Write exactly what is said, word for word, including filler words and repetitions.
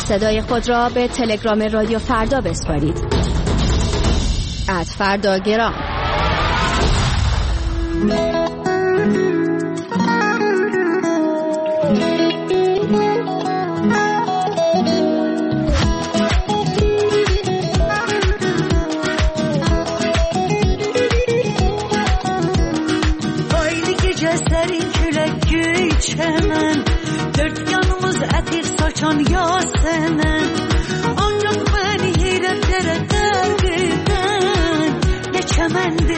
صدای خود را به تلگرام رادیو فردا بسپارید. ات فرداگرام. Çemen, dört yanımız ətir saçan Yasemen. Ancaq beni heyrətlere dərd edən, ne çəmən